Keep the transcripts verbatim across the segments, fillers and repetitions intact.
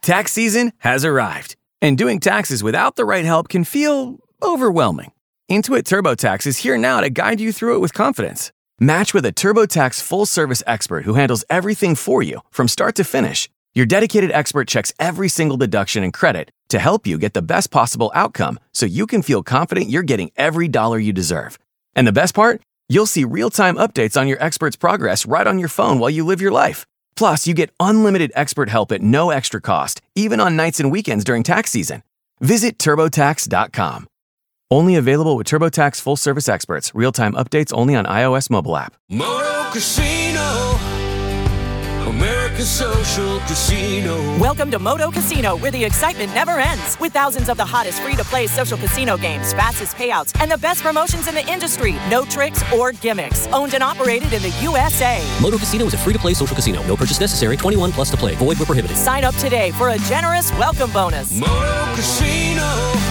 Tax season has arrived, and doing taxes without the right help can feel overwhelming. Intuit TurboTax is here now to guide you through it with confidence. Match with a TurboTax full-service expert who handles everything for you from start to finish. Your dedicated expert checks every single deduction and credit to help you get the best possible outcome so you can feel confident you're getting every dollar you deserve. And the best part? You'll see real-time updates on your expert's progress right on your phone while you live your life. Plus, you get unlimited expert help at no extra cost, even on nights and weekends during tax season. Visit TurboTax dot com. Only available with TurboTax full-service experts. Real-time updates only on iOS mobile app. Moto Casino, America's social casino. Welcome to Moto Casino, where the excitement never ends. With thousands of the hottest free-to-play social casino games, fastest payouts, and the best promotions in the industry. No tricks or gimmicks. Owned and operated in the U S A. Moto Casino is a free-to-play social casino. No purchase necessary. twenty-one plus to play. Void where prohibited. Sign up today for a generous welcome bonus. Moto Casino,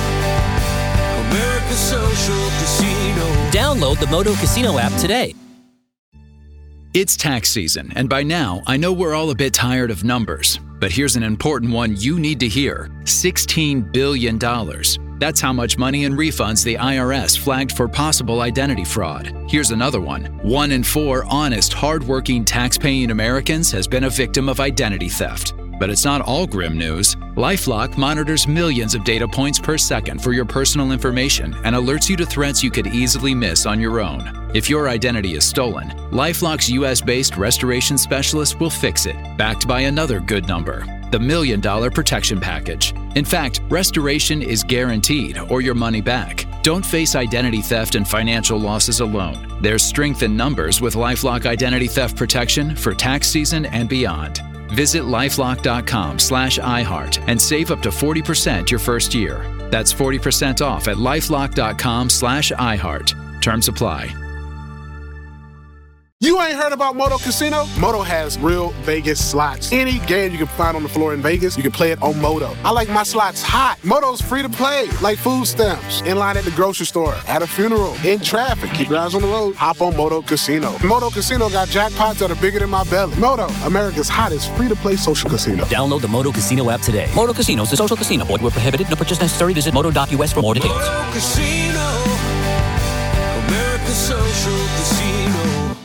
America's social casino. Download the Moto Casino app today. It's tax season, and by now, I know we're all a bit tired of numbers. But here's an important one you need to hear. sixteen billion dollars. That's how much money in refunds the I R S flagged for possible identity fraud. Here's another one. One in four honest, hardworking, tax-paying Americans has been a victim of identity theft. But it's not all grim news. LifeLock monitors millions of data points per second for your personal information and alerts you to threats you could easily miss on your own. If your identity is stolen, LifeLock's U S-based restoration specialist will fix it, backed by another good number, the Million Dollar Protection Package. In fact, restoration is guaranteed or your money back. Don't face identity theft and financial losses alone. There's strength in numbers with LifeLock Identity Theft Protection for tax season and beyond. Visit lifelock.com slash iHeart and save up to forty percent your first year. That's forty percent off at lifelock.com slash iHeart. Terms apply. You ain't heard about Moto Casino? Moto has real Vegas slots. Any game you can find on the floor in Vegas, you can play it on Moto. I like my slots hot. Moto's free to play, like food stamps. In line at the grocery store, at a funeral, in traffic. Keep your eyes on the road. Hop on Moto Casino. Moto Casino got jackpots that are bigger than my belly. Moto, America's hottest free-to-play social casino. Download the Moto Casino app today. Moto Casino is a social casino. Void where prohibited. No purchase necessary. Visit moto dot U S for more details. Moto Casino, America's social casino.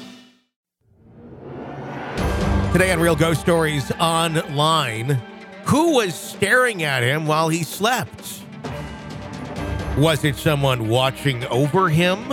Today on Real Ghost Stories Online, who was staring at him while he slept? Was it someone watching over him?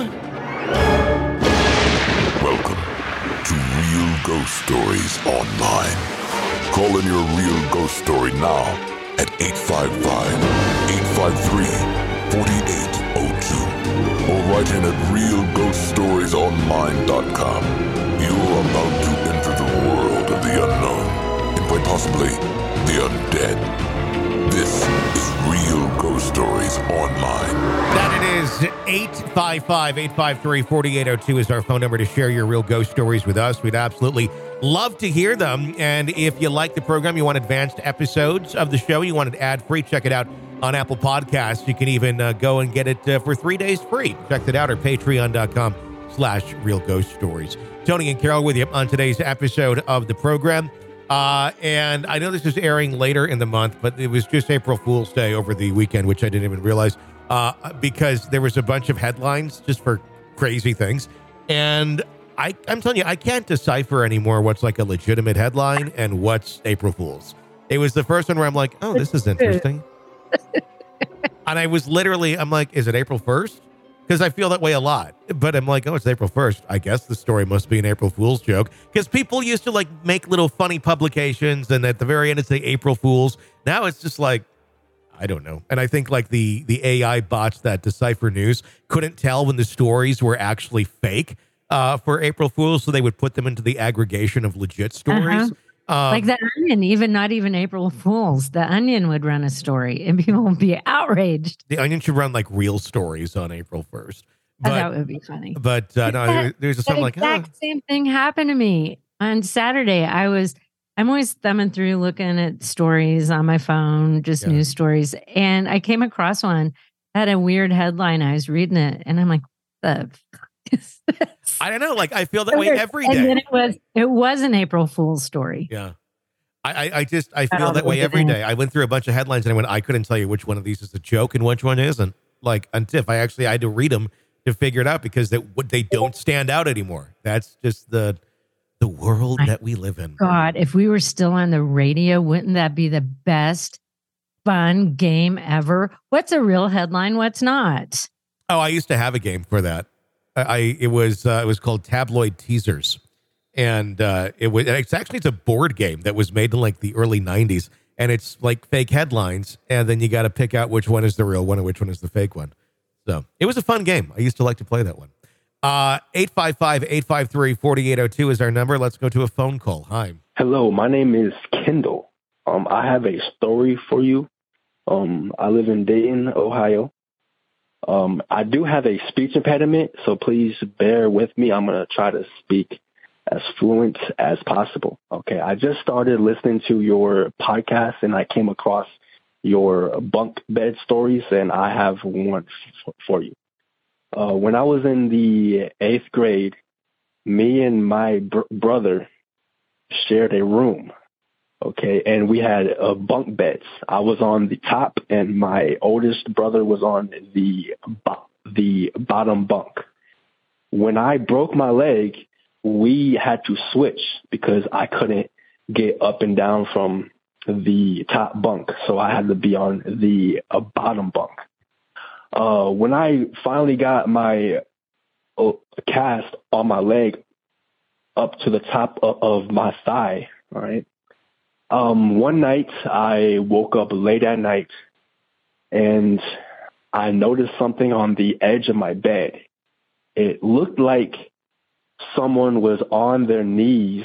Welcome to Real Ghost Stories Online. Call in your real ghost story now at eight five five, eight five three, four eight zero two or write in at real ghost stories online dot com. You're about to enter the world of the unknown and quite possibly the undead. This is Real Ghost Stories Online. That it is. eight five five, eight five three, four eight zero two is our phone number to share your real ghost stories with us. We'd absolutely love to hear them. And if you like the program, you want advanced episodes of the show, you want it ad-free, check it out on Apple Podcasts. You can even uh, go and get it uh, for three days free. Check it out at patreon.com slash Real Ghost Stories. Tony and Carol with you on today's episode of the program. Uh, and I know this is airing later in the month, but it was just April Fool's Day over the weekend, which I didn't even realize, uh, because there was a bunch of headlines just for crazy things. And I, I'm telling you, I can't decipher anymore what's like a legitimate headline and what's April Fool's. It was the first one where I'm like, oh, this is interesting. And I was literally, I'm like, is it April first? Because I feel that way a lot. But I'm like, oh, it's April first. I guess the story must be an April Fool's joke. Because people used to like make little funny publications and at the very end it'd say April Fool's. Now it's just like, I don't know. And I think like the, the A I bots that decipher news couldn't tell when the stories were actually fake uh, for April Fool's. So they would put them into the aggregation of legit stories. Uh-huh. Um, like the Onion, even not even April Fools. The Onion would run a story and people would be outraged. The Onion should run like real stories on April first. But, that would be funny. But uh, no, that, there's something like that exact same thing happened to me on Saturday. I was, I'm always thumbing through looking at stories on my phone, just yeah. news stories. And I came across one that had a weird headline. I was reading it and I'm like, the fuck is this? I don't know. Like I feel that way every day. And then it was, it was an April Fool's story. Yeah. I, I, I just, I feel that way every day. I went through a bunch of headlines and I went, I couldn't tell you which one of these is a joke and which one isn't. Like, until I actually I had to read them to figure it out because they, they don't stand out anymore. That's just the the world that we live in. God, if we were still on the radio, wouldn't that be the best fun game ever? What's a real headline? What's not? Oh, I used to have a game for that. I, I it was uh, it was called Tabloid Teasers. And uh, it was it's actually it's a board game that was made in like the early nineties, and it's like fake headlines, and then you got to pick out which one is the real one and which one is the fake one. So it was a fun game. I used to like to play that one. Uh, eight five five, eight five three, four eight zero two is our number. Let's go to a phone call. Hi. Hello, my name is Kendall. Um, I have a story for you. Um, I live in Dayton, Ohio. Um, I do have a speech impediment, so please bear with me. I'm going to try to speak as fluent as possible. Okay, I just started listening to your podcast and I came across your bunk bed stories, and I have one f- for you. Uh, when I was in the eighth grade, me and my br- brother shared a room. Okay, and we had uh, bunk beds. I was on the top, and my oldest brother was on the bo- the bottom bunk. When I broke my leg, we had to switch because I couldn't get up and down from the top bunk. So I had to be on the uh, bottom bunk. Uh, when I finally got my uh, cast on my leg up to the top of, of my thigh, all right, um, one night I woke up late at night and I noticed something on the edge of my bed. It looked like someone was on their knees,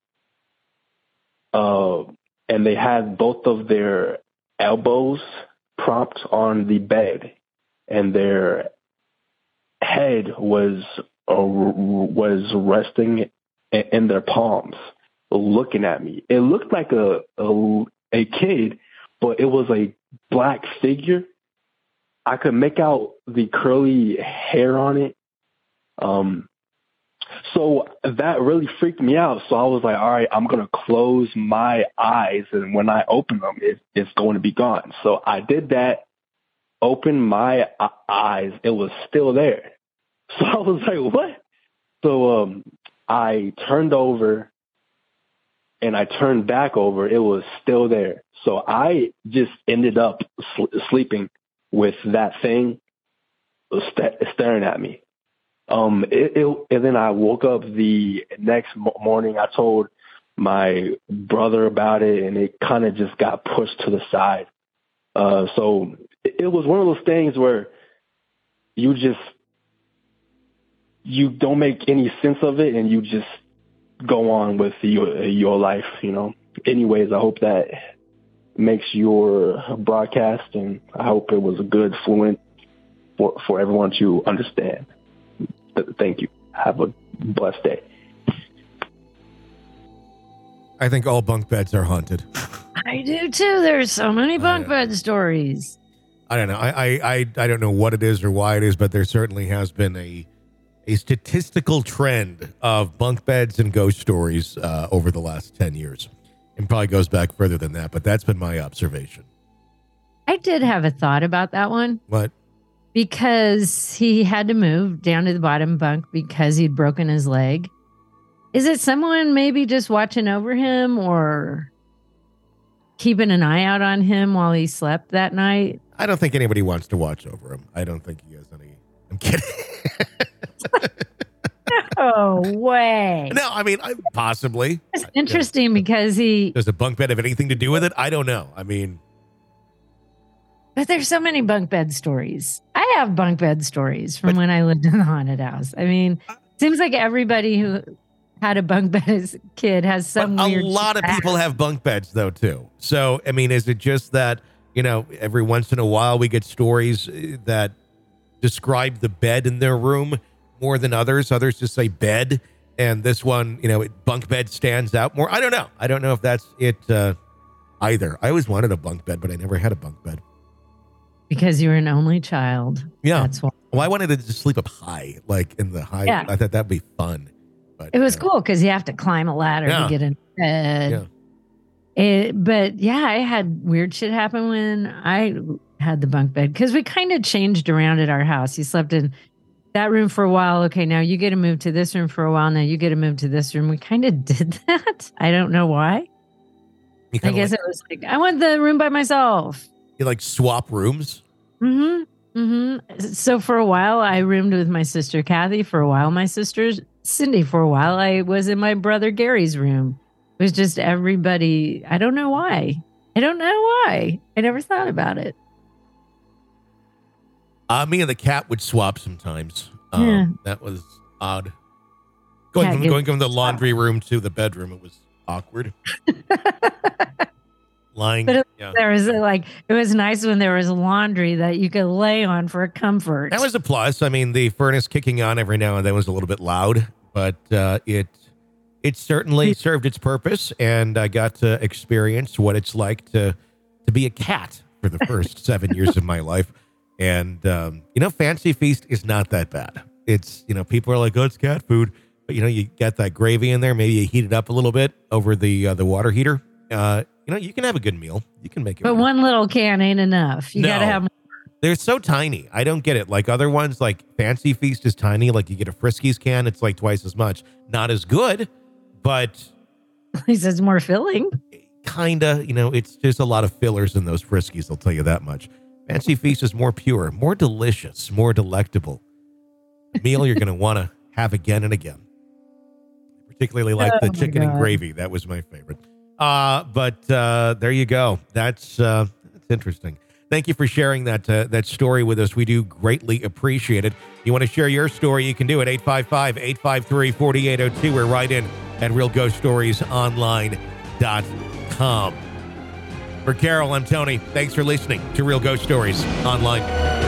uh, and they had both of their elbows propped on the bed, and their head was uh, was resting in their palms, looking at me. It looked like a, a a kid, but it was a black figure. I could make out the curly hair on it. Um. So that really freaked me out. So I was like, all right, I'm going to close my eyes. And when I open them, it, it's going to be gone. So I did that, opened my eyes. It was still there. So I was like, what? So um, I turned over and I turned back over. It was still there. So I just ended up sl- sleeping with that thing st- staring at me. Um, it, it, and then I woke up the next morning. I told my brother about it, and it kind of just got pushed to the side. Uh, so it, it was one of those things where you just, you don't make any sense of it, and you just go on with your, your life, you know. Anyways, I hope that makes your broadcast, and I hope it was a good, fluent for, for everyone to understand. Thank you. Have a blessed day. I think all bunk beds are haunted. I do too. There's so many bunk uh, bed stories. I don't know. I, I, I, I don't know what it is or why it is, but there certainly has been a a statistical trend of bunk beds and ghost stories uh, over the last ten years. And probably goes back further than that, but that's been my observation. I did have a thought about that one. What? Because he had to move down to the bottom bunk because he'd broken his leg. Is it someone maybe just watching over him or keeping an eye out on him while he slept that night? I don't think anybody wants to watch over him. I don't think he has any. I'm kidding. No way. No, I mean, I, possibly. It's interesting because he... Does a bunk bed have anything to do with it? I don't know. I mean... But there's so many bunk bed stories. I have bunk bed stories from but, when I lived in the haunted house. I mean, it seems like everybody who had a bunk bed as a kid has some weird... A lot of people have bunk beds, though, too. So, I mean, is it just that, you know, every once in a while we get stories that describe the bed in their room more than others? Others just say bed, and this one, you know, it, bunk bed stands out more. I don't know. I don't know if that's it uh, either. I always wanted a bunk bed, but I never had a bunk bed. Because you were an only child. Yeah. That's why. Well, I wanted to just sleep up high, like in the high. Yeah. I thought that'd be fun. But it was uh, cool because you have to climb a ladder yeah. to get in bed. Yeah. It, but yeah, I had weird shit happen when I had the bunk bed because we kind of changed around at our house. You slept in that room for a while. Okay, now you get to move to this room for a while. Now you get to move to this room. We kind of did that. I don't know why. I guess like, it was like, I want the room by myself. You like swap rooms? Mm-hmm. Mm-hmm. So for a while, I roomed with my sister Kathy. For a while, my sister Cindy. For a while, I was in my brother Gary's room. It was just everybody. I don't know why. I don't know why. I never thought about it. Uh, me and the cat would swap sometimes. Um, Yeah. That was odd. Going Cat from, gets going from the laundry room to the bedroom, it was awkward. Lying. But it, yeah. there was like it was nice when there was laundry that you could lay on for comfort. That was a plus. I mean, the furnace kicking on every now and then was a little bit loud, but uh, it it certainly served its purpose, and I got to experience what it's like to to be a cat for the first seven years of my life. And um, you know, Fancy Feast is not that bad. It's, you know, people are like, oh, it's cat food, but you know, you got that gravy in there. Maybe you heat it up a little bit over the uh, the water heater. Uh, you know, you can have a good meal. You can make it. But work. one little can ain't enough. You No. got to have. They're so tiny. I don't get it. Like other ones, like Fancy Feast is tiny. Like you get a Friskies can, it's like twice as much. Not as good, but At least it's more filling. kinda. You know, it's just a lot of fillers in those Friskies. I'll tell you that much. Fancy Feast is more pure, more delicious, more delectable. A meal you're going to want to have again and again. Particularly like Oh the my chicken and God. gravy. That was my favorite. Uh, but uh, there you go. That's uh, that's interesting. Thank you for sharing that uh, that story with us. We do greatly appreciate it. You want to share your story, you can do it. eight five five, eight five three, four eight zero two or write in at real ghost stories online dot com. For Carol, I'm Tony. Thanks for listening to Real Ghost Stories Online.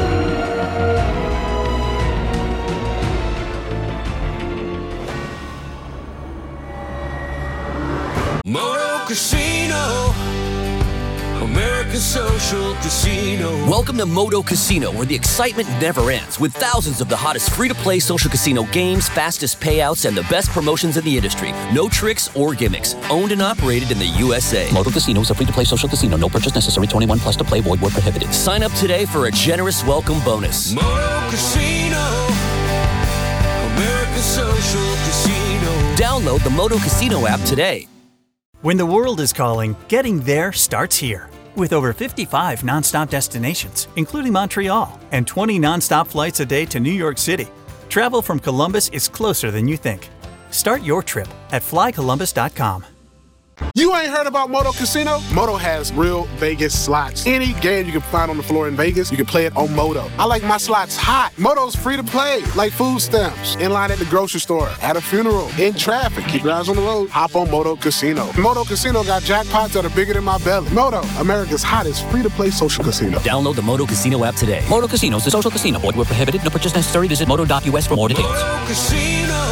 Moto Casino, American Social Casino. Welcome to Moto Casino, where the excitement never ends, with thousands of the hottest free-to-play social casino games, fastest payouts, and the best promotions in the industry. No tricks or gimmicks. Owned and operated in the U S A. Moto Casino is a free-to-play social casino. No purchase necessary. twenty-one plus to play. Void where prohibited. Sign up today for a generous welcome bonus. Moto Casino, American Social Casino. Download the Moto Casino app today. When the world is calling, getting there starts here. With over fifty-five nonstop destinations, including Montreal, and twenty nonstop flights a day to New York City, travel from Columbus is closer than you think. Start your trip at fly columbus dot com. You ain't heard about Moto Casino? Moto has real Vegas slots. Any game you can find on the floor in Vegas, you can play it on Moto. I like my slots hot. Moto's free to play, like food stamps, in line at the grocery store, at a funeral, in traffic. Keep your eyes on the road. Hop on Moto Casino. Moto Casino got jackpots that are bigger than my belly. Moto, America's hottest free-to-play social casino. Download the Moto Casino app today. Moto Casino is a social casino. Void where prohibited. No purchase necessary. Visit moto dot U S for more details. Moto Casino,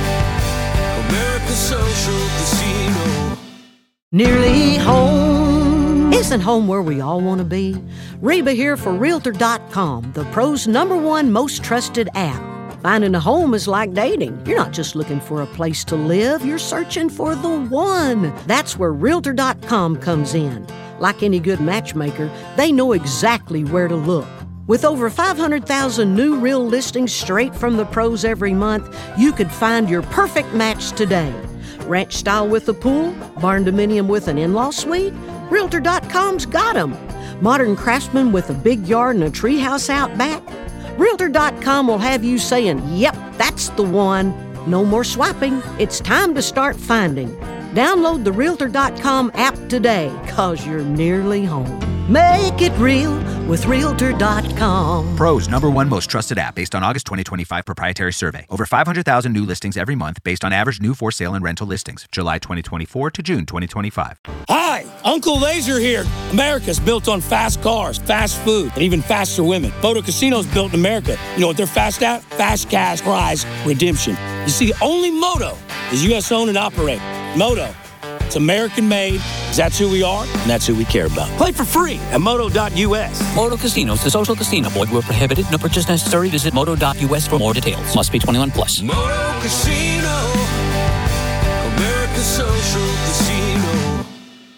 American Social Casino. Nearly home. Isn't home where we all want to be? Reba here for Realtor dot com, the pros' number one most trusted app. Finding a home is like dating. You're not just looking for a place to live, you're searching for the one. That's where Realtor dot com comes in. Like any good matchmaker, they know exactly where to look. With over five hundred thousand new real listings straight from the pros every month, you could find your perfect match today. Ranch style with a pool, barn dominium with an in-law suite? Realtor dot com's got 'em. Modern craftsman with a big yard and a treehouse out back? Realtor dot com will have you saying, yep, that's the one. No more swiping. It's time to start finding. Download the Realtor dot com app today, cause you're nearly home. Make it real with Realtor dot com. Pros number one most trusted app based on August twenty twenty-five proprietary survey. Over five hundred thousand new listings every month based on average new for sale and rental listings. July twenty twenty-four to June twenty twenty-five. Hi, Uncle Laser here. America's built on fast cars, fast food, and even faster women. Moto Casino's built in America. You know what they're fast at? Fast cash prize redemption. You see, only Moto is U S owned and operated. Moto. It's American made, 'cause that's who we are, and that's who we care about. Play for free at moto dot U S. Moto Casino is a social casino. Void where prohibited. No purchase necessary. Visit moto dot U S for more details. Must be twenty-one plus. Moto Casino, American Social Casino.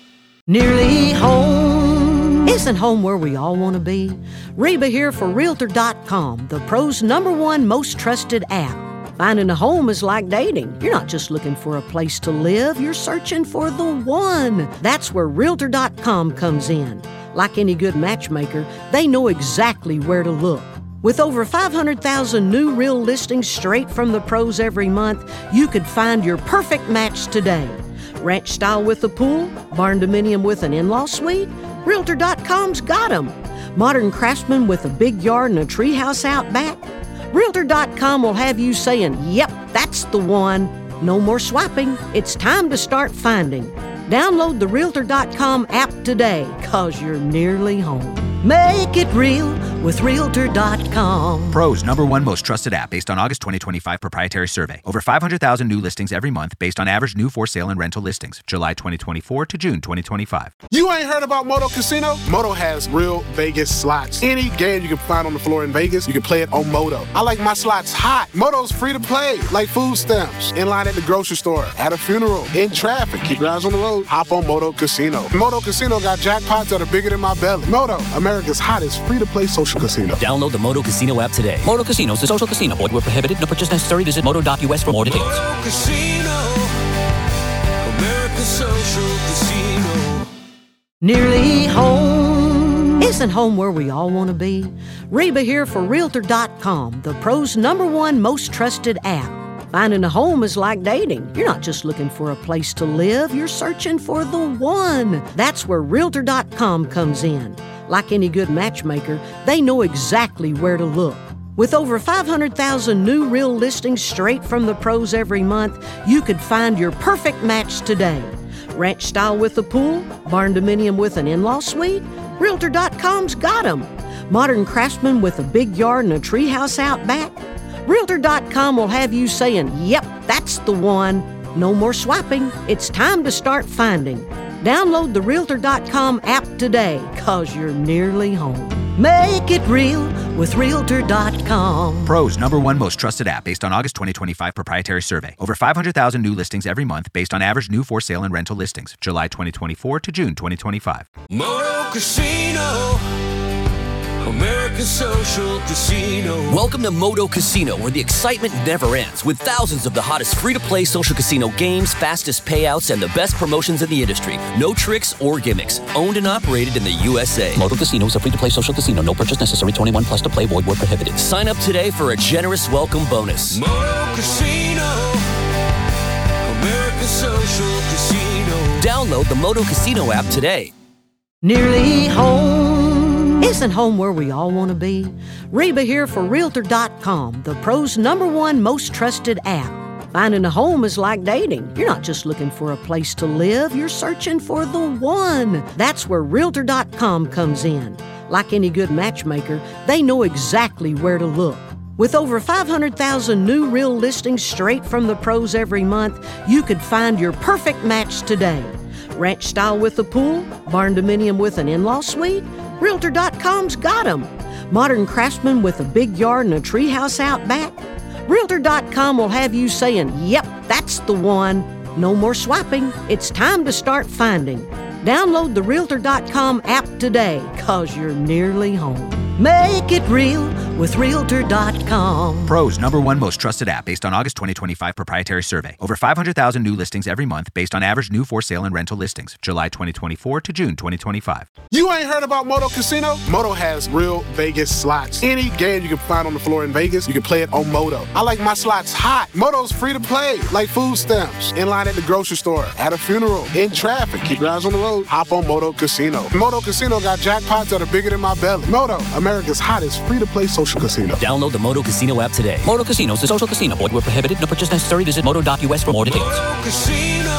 Nearly home. Isn't home where we all want to be? Reba here for Realtor dot com, the pro's number one most trusted app. Finding a home is like dating. You're not just looking for a place to live, you're searching for the one. That's where Realtor dot com comes in. Like any good matchmaker, they know exactly where to look. With over five hundred thousand new real listings straight from the pros every month, you could find your perfect match today. Ranch style with a pool, barn dominium with an in-law suite? Realtor dot com's got 'em. Modern craftsman with a big yard and a treehouse out back? Realtor dot com will have you saying, yep, that's the one. No more swiping. It's time to start finding. Download the Realtor dot com app today, cause you're nearly home. Make it real with Realtor dot com. Pro's number one most trusted app based on August twenty twenty-five proprietary survey. Over five hundred thousand new listings every month based on average new for sale and rental listings. July twenty twenty-four to June twenty twenty-five. You ain't heard about Moto Casino? Moto has real Vegas slots. Any game you can find on the floor in Vegas, you can play it on Moto. I like my slots hot. Moto's free to play, like food stamps. In line at the grocery store, at a funeral, in traffic. Keep your eyes on the road. Hop on Moto Casino. Moto Casino got jackpots that are bigger than my belly. Moto, America's hottest free-to-play social casino. Download the Moto Casino app today. Moto Casino is a social casino. Void where prohibited. No purchase necessary. Visit moto dot u s for more details. Moto Casino, America's social casino. Nearly home. Isn't home where we all want to be? Reba here for Realtor dot com, the pro's number one most trusted app. Finding a home is like dating. You're not just looking for a place to live, you're searching for the one. That's where Realtor dot com comes in. Like any good matchmaker, they know exactly where to look. With over five hundred thousand new real listings straight from the pros every month, you could find your perfect match today. Ranch style with a pool, barn dominium with an in-law suite? Realtor dot com's got 'em. Modern craftsman with a big yard and a treehouse out back? Realtor dot com will have you saying, yep, that's the one. No more swiping. It's time to start finding. Download the Realtor dot com app today, cause you're nearly home. Make it real with Realtor dot com. Pro's number one most trusted app based on August twenty twenty-five proprietary survey. Over five hundred thousand new listings every month based on average new for sale and rental listings. July twenty twenty-four to June twenty twenty-five. Moto Casino, America's social casino. Welcome to Moto Casino, where the excitement never ends, with thousands of the hottest free-to-play social casino games, fastest payouts, and the best promotions in the industry. No tricks or gimmicks. Owned and operated in the U S A. Moto Casino is a free-to-play social casino. No purchase necessary. twenty-one plus to play. Void where prohibited. Sign up today for a generous welcome bonus. Moto Casino, America's social casino. Download the Moto Casino app today. Nearly home. Isn't home where we all want to be? Reba here for Realtor dot com, the pro's number one most trusted app. Finding a home is like dating. You're not just looking for a place to live, you're searching for the one. That's where Realtor dot com comes in. Like any good matchmaker, they know exactly where to look. With over five hundred thousand new real listings straight from the pros every month, you could find your perfect match today. Ranch style with a pool, barn dominium with an in-law suite? Realtor dot com's got 'em. Modern craftsman with a big yard and a treehouse out back? Realtor dot com will have you saying, yep, that's the one. No more swiping. It's time to start finding. Download the Realtor dot com app today, cause you're nearly home. Make it real with Realtor dot com. Pro's number one most trusted app based on August twenty twenty-five proprietary survey. Over five hundred thousand new listings every month based on average new for sale and rental listings. July twenty twenty-four to June twenty twenty-five. You ain't heard about Moto Casino? Moto has real Vegas slots. Any game you can find on the floor in Vegas, you can play it on Moto. I like my slots hot. Moto's free to play, like food stamps. In line at the grocery store, at a funeral, in traffic. Keep your eyes on the road. Hop on Moto Casino. Moto Casino got jackpots that are bigger than my belly. Moto, America's hottest free-to-play social casino. Download the Moto Casino app today. Moto Casino is a social casino. Void where prohibited. No purchase necessary. Visit moto dot u s for more details. Moto Casino,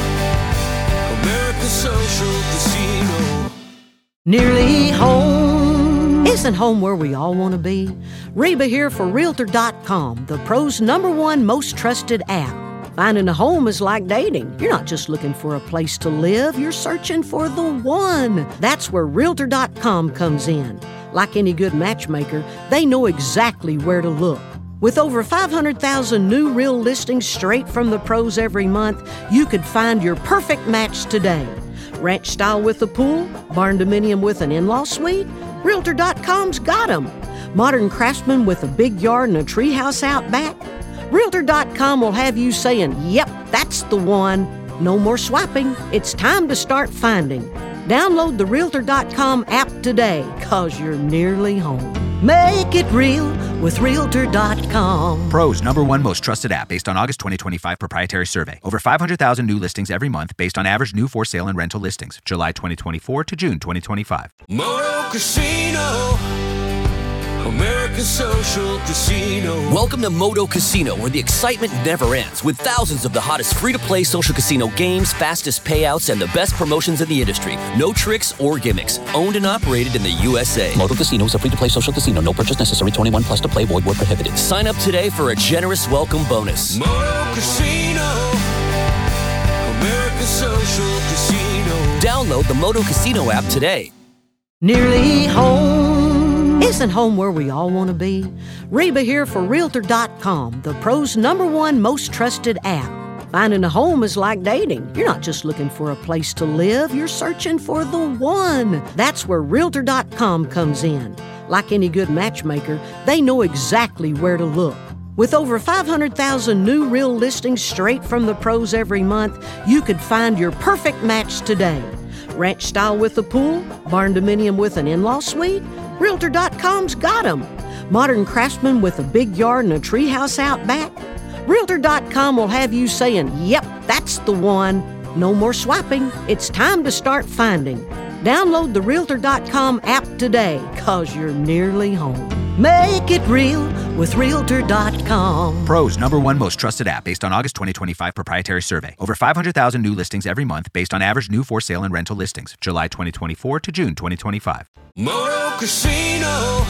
America's social casino. Nearly home. Isn't home where we all want to be? Reba here for Realtor dot com, the pro's number one most trusted app. Finding a home is like dating. You're not just looking for a place to live, you're searching for the one. That's where Realtor dot com comes in. Like any good matchmaker, they know exactly where to look. With over five hundred thousand new real listings straight from the pros every month, you could find your perfect match today. Ranch style with a pool, barn dominium with an in-law suite? Realtor dot com's got 'em. Modern craftsman with a big yard and a treehouse out back? Realtor dot com will have you saying, yep, that's the one. No more swiping. It's time to start finding. Download the Realtor dot com app today, cause you're nearly home. Make it real with Realtor dot com. Pro's number one most trusted app based on August twenty twenty-five proprietary survey. Over five hundred thousand new listings every month based on average new for sale and rental listings. July twenty twenty-four to June twenty twenty-five. Moto Casino, American Social Casino. Welcome to Moto Casino, where the excitement never ends, with thousands of the hottest free-to-play social casino games, fastest payouts, and the best promotions in the industry. No tricks or gimmicks. Owned and operated in the U S A. Moto Casino is a free-to-play social casino. No purchase necessary. twenty-one plus to play. Void where prohibited. Sign up today for a generous welcome bonus. Moto Casino, American Social Casino. Download the Moto Casino app today. Nearly home. Isn't home where we all want to be? Reba here for Realtor dot com, the pro's number one most trusted app. Finding a home is like dating. You're not just looking for a place to live, you're searching for the one. That's where Realtor dot com comes in. Like any good matchmaker, they know exactly where to look. With over five hundred thousand new real listings straight from the pros every month, you could find your perfect match today. Ranch style with a pool, barn dominium with an in-law suite? Realtor dot com's got 'em. Modern craftsman with a big yard and a treehouse out back? Realtor dot com will have you saying, yep, that's the one. No more swiping. It's time to start finding. Download the Realtor dot com app today, cause you're nearly home. Make it real with Realtor dot com. Pro's number one most trusted app based on August twenty twenty-five proprietary survey. Over five hundred thousand new listings every month based on average new for sale and rental listings. July twenty twenty-four to June twenty twenty-five. Moto Casino,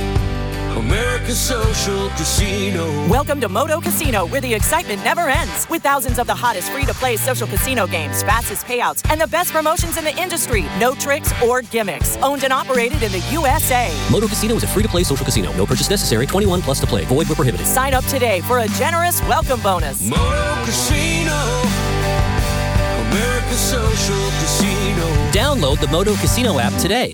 American Social Casino. Welcome to Moto Casino, where the excitement never ends. With thousands of the hottest free-to-play social casino games, fastest payouts, and the best promotions in the industry. No tricks or gimmicks. Owned and operated in the U S A. Moto Casino is a free-to-play social casino. No purchase necessary. twenty-one plus to play. Void where prohibited. Sign up today for a generous welcome bonus. Moto Casino, American Social Casino. Download the Moto Casino app today.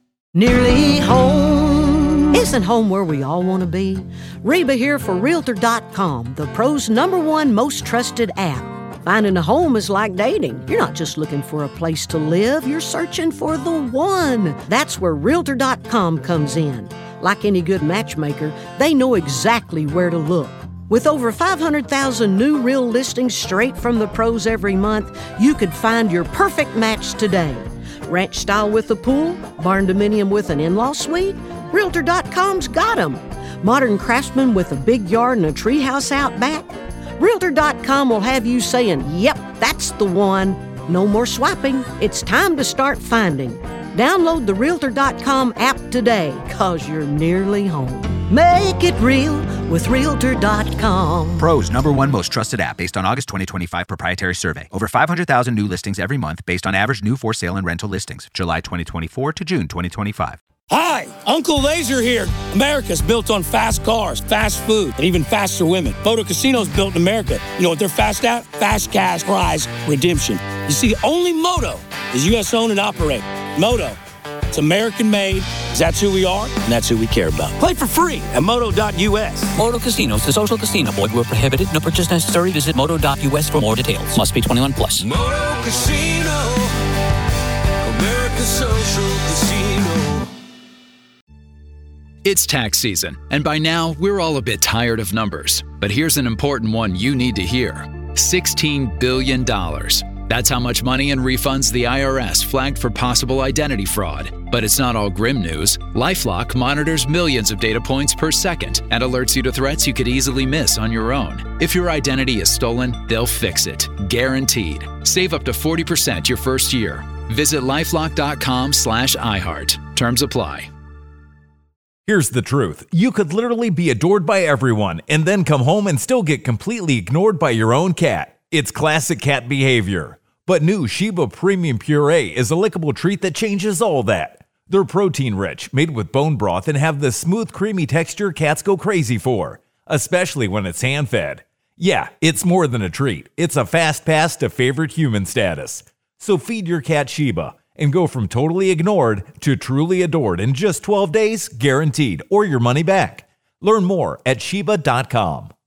Nearly home. Isn't home where we all want to be? Reba here for Realtor dot com, the pro's number one most trusted app. Finding a home is like dating. You're not just looking for a place to live, you're searching for the one. That's where Realtor dot com comes in. Like any good matchmaker, they know exactly where to look. With over five hundred thousand new real listings straight from the pros every month, you could find your perfect match today. Ranch style with a pool, barn dominium with an in-law suite? Realtor dot com's got 'em. Modern craftsman with a big yard and a treehouse out back? Realtor dot com will have you saying, yep, that's the one. No more swiping. It's time to start finding. Download the Realtor dot com app today, cause you're nearly home. Make it real with Realtor dot com. Pro's number one most trusted app based on August twenty twenty-five proprietary survey. Over five hundred thousand new listings every month based on average new for sale and rental listings. July twenty twenty-four to June twenty twenty-five. Hi, Uncle Laser here. America's built on fast cars, fast food, and even faster women. Moto Casino's built in America. You know what they're fast at? Fast cash, prize, redemption. You see, only Moto is U S owned and operated. Moto, it's American made, because that's who we are, and that's who we care about. Play for free at moto dot U S. Moto Casino is a social casino. Void where prohibited. No purchase necessary. Visit moto dot U S for more details. Must be twenty-one plus. Moto Casino, American Social Casino. It's tax season, and by now, we're all a bit tired of numbers. But here's an important one you need to hear. sixteen billion dollars. That's how much money and refunds the I R S flagged for possible identity fraud. But it's not all grim news. LifeLock monitors millions of data points per second and alerts you to threats you could easily miss on your own. If your identity is stolen, they'll fix it. Guaranteed. Save up to forty percent your first year. Visit lifelock.com slash iHeart. Terms apply. Here's the truth. You could literally be adored by everyone and then come home and still get completely ignored by your own cat. It's classic cat behavior. But new Sheba Premium Puree is a lickable treat that changes all that. They're protein-rich, made with bone broth, and have the smooth, creamy texture cats go crazy for, especially when it's hand-fed. Yeah, it's more than a treat. It's a fast pass to favorite human status. So feed your cat Sheba and go from totally ignored to truly adored in just twelve days, guaranteed, or your money back. Learn more at Sheba dot com.